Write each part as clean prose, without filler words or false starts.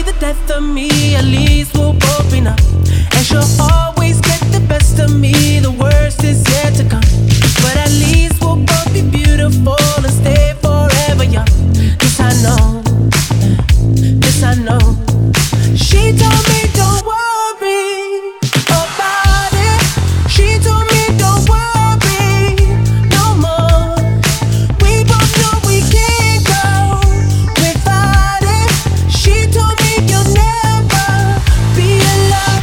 the death of me, at least we'll both be numb. And she'll always get the best of me, the worst is yet to come. But at least we'll both be beautiful and stay forever young. This I know, this I know. She told me don't worry about it. She told me don't worry no more. We both know we can't go without it. She told me you'll never be alone.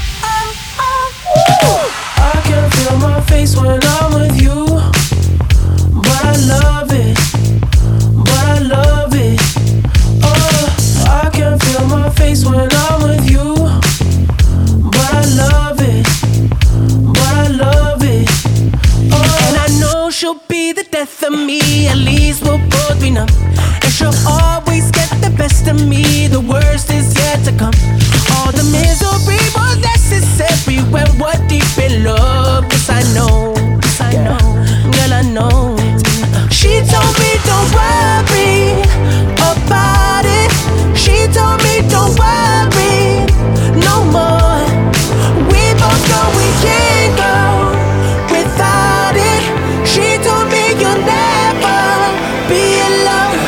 I can feel my face when I'm with you, but I love it, but I love it. Oh, I can feel my face when I'm with you, but I love it, but I love it. Oh, and I know she'll be the death of me, at least we'll both be numb. And she'll always get the best of me, the worst is yet to come. All the misery was necessary when we're deep in love. Yes, I know, yes, I know, girl, I know. She told me don't worry about it. She told me don't worry no more. We both know we can't go without it. She told me you'll never be alone.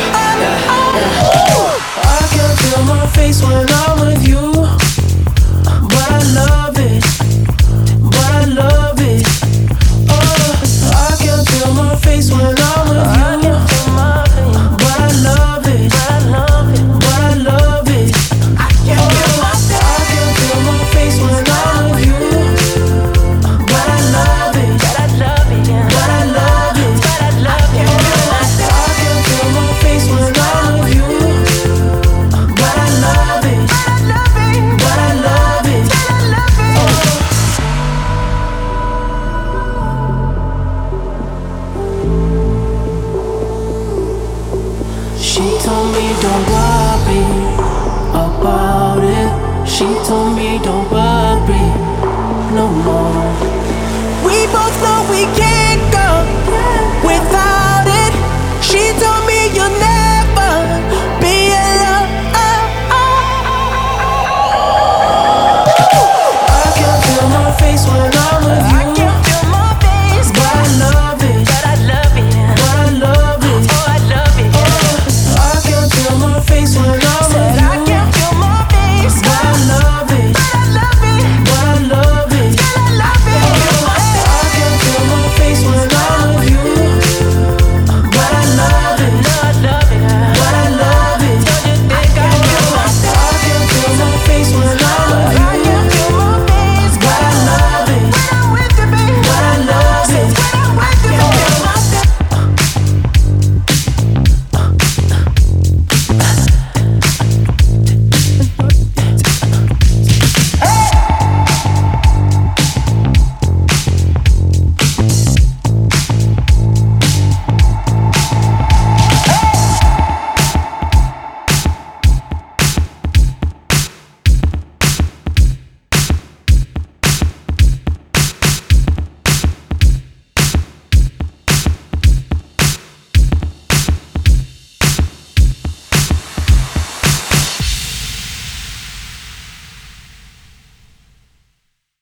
I can feel my face when I'm with you, but I love it, but I love it. Oh, I can feel my face when I'm with you, but I love it, but I love it. I can feel my face when I'm with you, but I love it, but I love it. I can feel my face when I'm with you, but I love it, but I love it. She told me don't worry about it. She told me don't worry no more.